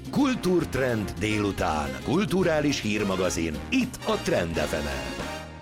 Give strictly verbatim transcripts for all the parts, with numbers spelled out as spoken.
Kultúrtrend délután. Kulturális hírmagazin. Itt a Trend ef emen.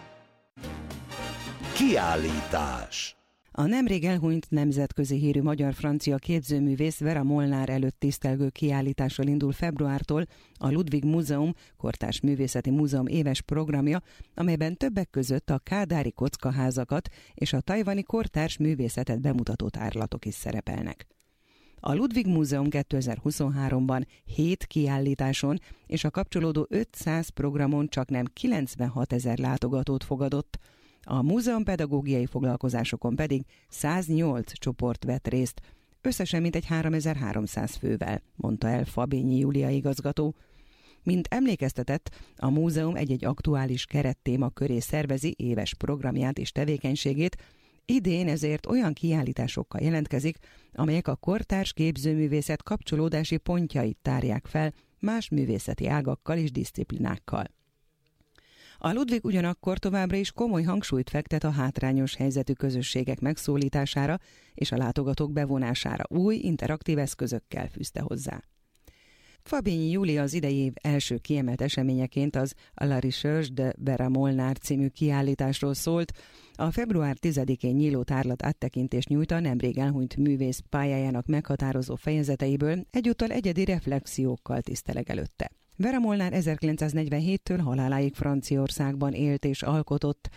Kiállítás. A nemrég elhunyt nemzetközi hírű magyar-francia képzőművész Vera Molnár előtt tisztelgő kiállítással indul februártól a Ludwig Múzeum, Kortárs Művészeti Múzeum éves programja, amelyben többek között a kádári kockaházakat és a tajvani kortárs művészetet bemutató tárlatok is szerepelnek. A Ludwig Múzeum kétezer-huszonháromban hét kiállításon és a kapcsolódó ötszáz programon csaknem kilencvenhatezer látogatót fogadott, a múzeum pedagógiai foglalkozásokon pedig száznyolc csoport vett részt, összesen mintegy háromezer-háromszáz fővel, mondta el Fabényi Júlia igazgató. Mint emlékeztetett, a múzeum egy-egy aktuális kerettéma köré szervezi éves programját és tevékenységét, idén ezért olyan kiállításokkal jelentkezik, amelyek a kortárs képzőművészet kapcsolódási pontjait tárják fel más művészeti ágakkal és diszciplinákkal. A Ludwig ugyanakkor továbbra is komoly hangsúlyt fektet a hátrányos helyzetű közösségek megszólítására és a látogatók bevonására, új interaktív eszközökkel fűzte hozzá. Fabényi Júlia az idei év első kiemelt eseményeként az A la Recherche de Vera Molnár című kiállításról szólt. A február tizedikén nyíló tárlat áttekintést nyújt a nemrég elhunyt művész pályájának meghatározó fejezeteiből, egyúttal egyedi reflexiókkal tiszteleg előtte. Vera Molnár ezerkilencszáznegyvenhéttől haláláig Franciaországban élt és alkotott.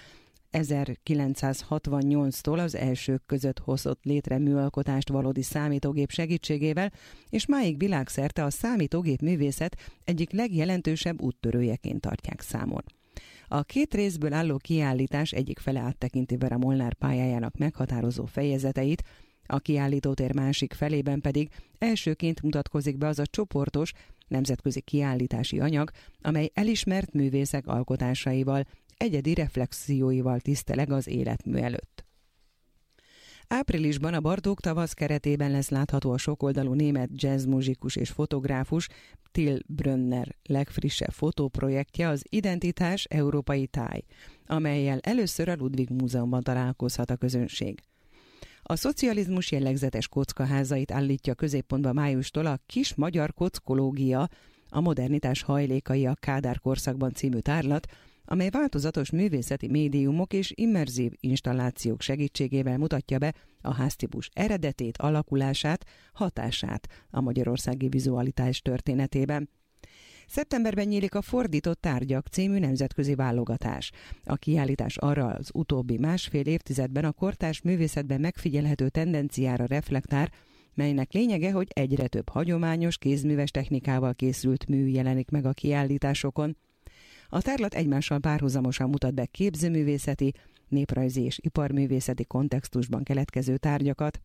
ezerkilencszázhatvannyolctól az elsők között hozott létre műalkotást valódi számítógép segítségével, és máig világszerte a számítógép művészet egyik legjelentősebb úttörőjeként tartják számon. A két részből álló kiállítás egyik fele áttekinti Vera Molnár pályájának meghatározó fejezeteit, a kiállítótér másik felében pedig elsőként mutatkozik be az a csoportos, nemzetközi kiállítási anyag, amely elismert művészek alkotásaival, egyedi reflexióival tiszteleg az életmű előtt. Áprilisban a Bartók tavasz keretében lesz látható a sokoldalú német jazzmuzsikus és fotográfus Till Brönner legfrissebb fotóprojektje, az Identitás Európai Táj, amellyel először a Ludwig Múzeumban találkozhat a közönség. A szocializmus jellegzetes kockaházait állítja középpontba májustól a Kis magyar kockológia, a modernitás hajlékai a Kádár korszakban című tárlat, amely változatos művészeti médiumok és immerzív installációk segítségével mutatja be a háztípus eredetét, alakulását, hatását a magyarországi vizualitás történetében. Szeptemberben nyílik a Fordított tárgyak című nemzetközi válogatás. A kiállítás arra az utóbbi másfél évtizedben a kortárs művészetben megfigyelhető tendenciára reflektál, melynek lényege, hogy egyre több hagyományos, kézműves technikával készült mű jelenik meg a kiállításokon. A tárlat egymással párhuzamosan mutat be képzőművészeti, néprajzi és iparművészeti kontextusban keletkező tárgyakat.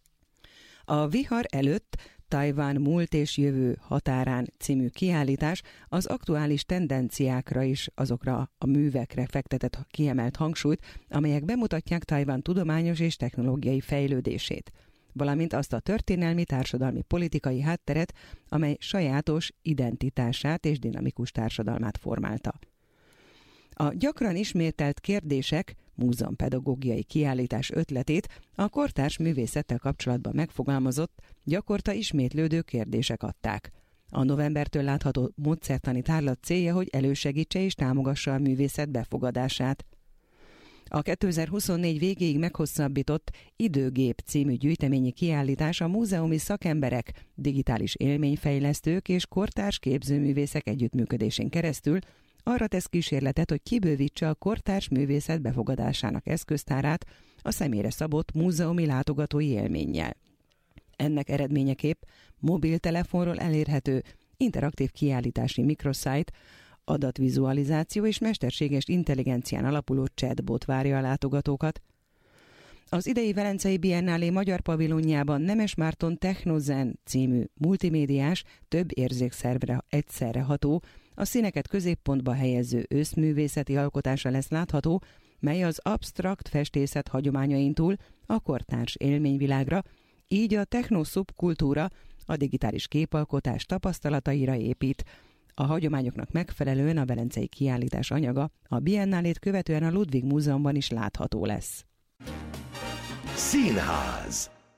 A Vihar előtt Tajvan múlt és jövő határán című kiállítás az aktuális tendenciákra is, azokra a művekre fektetett kiemelt hangsúlyt, amelyek bemutatják Tajvan tudományos és technológiai fejlődését, valamint azt a történelmi, társadalmi, politikai hátteret, amely sajátos identitását és dinamikus társadalmát formálta. A gyakran ismételt kérdések múzeumpedagógiai kiállítás ötletét a kortárs művészettel kapcsolatban megfogalmazott, gyakorta ismétlődő kérdések adták. A novembertől látható módszertani tárlat célja, hogy elősegítse és támogassa a művészet befogadását. A kétezer-huszonnégy végéig meghosszabbított Időgép című gyűjteményi kiállítás a múzeumi szakemberek, digitális élményfejlesztők és kortárs képzőművészek együttműködésén keresztül arra tesz kísérletet, hogy kibővítse a kortárs művészet befogadásának eszköztárát a személyre szabott múzeumi látogatói élménnyel. Ennek eredményeképp mobiltelefonról elérhető interaktív kiállítási mikrosite, adatvizualizáció és mesterséges intelligencián alapuló chatbot várja a látogatókat. Az idei Velencei Biennálé magyar pavilonjában Nemes Márton Technozen című multimédiás, több érzékszervre egyszerre ható, a színeket középpontba helyező őszművészeti alkotása lesz látható, mely az absztrakt festészet hagyományain túl a kortárs élményvilágra, így a technoszubkultúra a digitális képalkotás tapasztalataira épít. A hagyományoknak megfelelően a velencei kiállítás anyaga a Biennálét követően a Ludwig Múzeumban is látható lesz. Színház.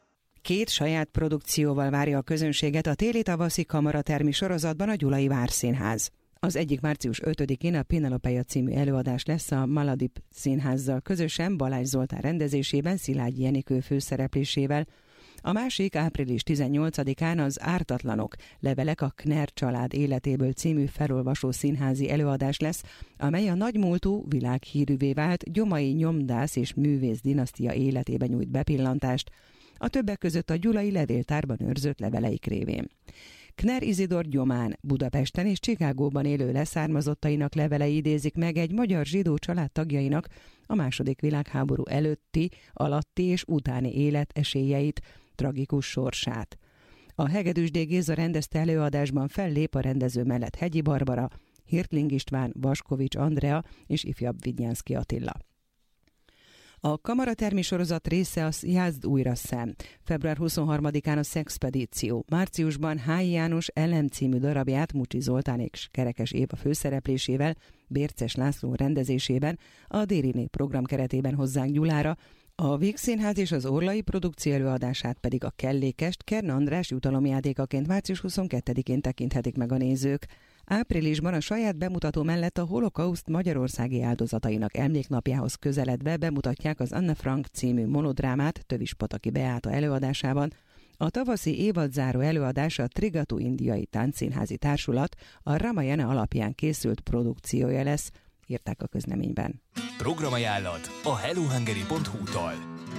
Két saját produkcióval várja a közönséget a téli-tavaszi kamaratermi sorozatban a Gyulai Várszínház. Az egyik március ötödikén a Penelopeia című előadás lesz a Maladip Színházzal közösen Balázs Zoltán rendezésében Szilágyi Jenikő főszereplésével. A másik április tizennyolcadikán az Ártatlanok, levelek a Kner család életéből című felolvasó színházi előadás lesz, amely a nagymúltú, világhírűvé vált gyomai nyomdász és művész dinasztia életébe nyújt bepillantást, a többek között a gyulai levéltárban őrzött leveleik révén. Kner Izidor Gyomán Budapesten és Chicagóban élő leszármazottainak levelei idézik meg egy magyar zsidó család tagjainak a második világháború előtti, alatti és utáni élet esélyeit, tragikus sorsát. A Hegedűs D. Géza rendezte előadásban fellép a rendező mellett Hegyi Barbara, Hirtling István, Vaskovics Andrea és ifjabb Vidnyánszky Attila. A kamaratermi sorozat része a Jázd újra szem. február huszonharmadikán a Szexpedíció. Márciusban Hályi János Elem című darabját Mucsi Zoltán és Kerekes Éva főszereplésével, Bérces László rendezésében a Déri program keretében hozzák Gyulára, a Víg Színház és az Orlai produkció előadását pedig a Kellékest Kern András jutalomjátékaként március huszonkettedikén tekinthetik meg a nézők. Áprilisban a saját bemutató mellett a holokauszt magyarországi áldozatainak emléknapjához közeledve bemutatják az Anne Frank című monodrámát Tövis-Pataki Beáta előadásában. A tavaszi évadzáró előadása a Trigatu Indiai Táncszínházi Társulat a Ramayana alapján készült produkciója lesz, írták a közleményben. Programajánlat a hellohungary pont hu-tól.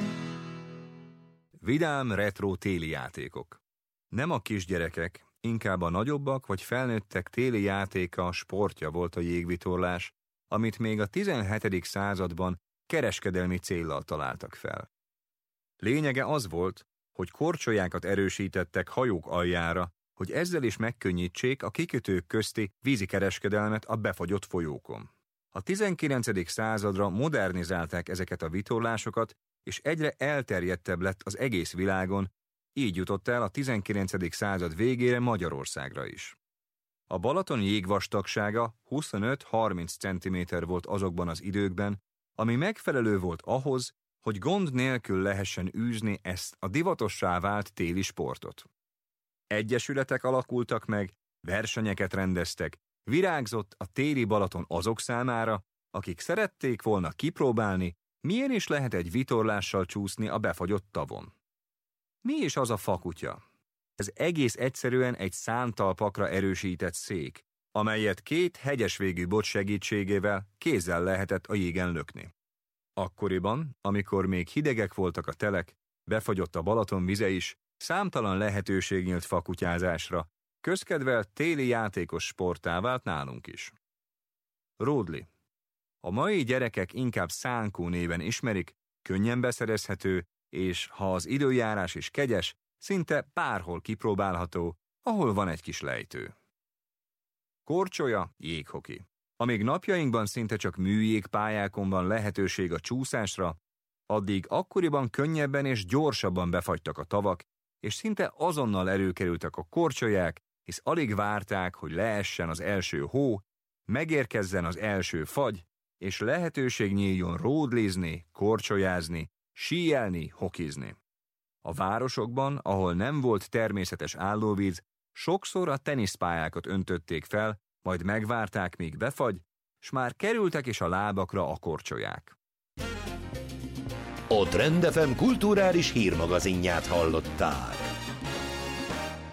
Vidám retro téli játékok. Nem a kisgyerekek, inkább a nagyobbak vagy felnőttek téli játéka, sportja volt a jégvitorlás, amit még a tizenhetedik században kereskedelmi céllal találtak fel. Lényege az volt, hogy korcsolyákat erősítettek hajók aljára, hogy ezzel is megkönnyítsék a kikötők közti vízikereskedelmet a befagyott folyókon. A tizenkilencedik századra modernizálták ezeket a vitorlásokat, és egyre elterjedtebb lett az egész világon, így jutott el a tizenkilencedik század végére Magyarországra is. A Balaton jégvastagsága huszonöt-harminc centiméter volt azokban az időkben, ami megfelelő volt ahhoz, hogy gond nélkül lehessen űzni ezt a divatossá vált téli sportot. Egyesületek alakultak meg, versenyeket rendeztek, virágzott a téli Balaton azok számára, akik szerették volna kipróbálni, milyen is lehet egy vitorlással csúszni a befagyott tavon. Mi is az a fakutya? Ez egész egyszerűen egy szántalpakra erősített szék, amelyet két hegyes végű boc segítségével kézzel lehetett a jégen lökni. Akkoriban, amikor még hidegek voltak a telek, befagyott a Balaton vize is, számtalan lehetőség nyílt fakutyázásra, közkedvelt téli játékos sporttá vált nálunk is. Ródli. A mai gyerekek inkább szánkó néven ismerik, könnyen beszerezhető, és ha az időjárás is kegyes, szinte bárhol kipróbálható, ahol van egy kis lejtő. Korcsolya, jéghoki. Amíg napjainkban szinte csak műjégpályákon van lehetőség a csúszásra, addig akkoriban könnyebben és gyorsabban befagytak a tavak, és szinte azonnal előkerültek a korcsolyák, hisz alig várták, hogy leessen az első hó, megérkezzen az első fagy, és lehetőség nyíljon ródlizni, korcsolyázni, síelni, hokizni. A városokban, ahol nem volt természetes állóvíz, sokszor a teniszpályákat öntötték fel, majd megvárták, míg befagy, s már kerültek is a lábakra a korcsolyák. A Trend ef em kulturális hírmagazinját hallották.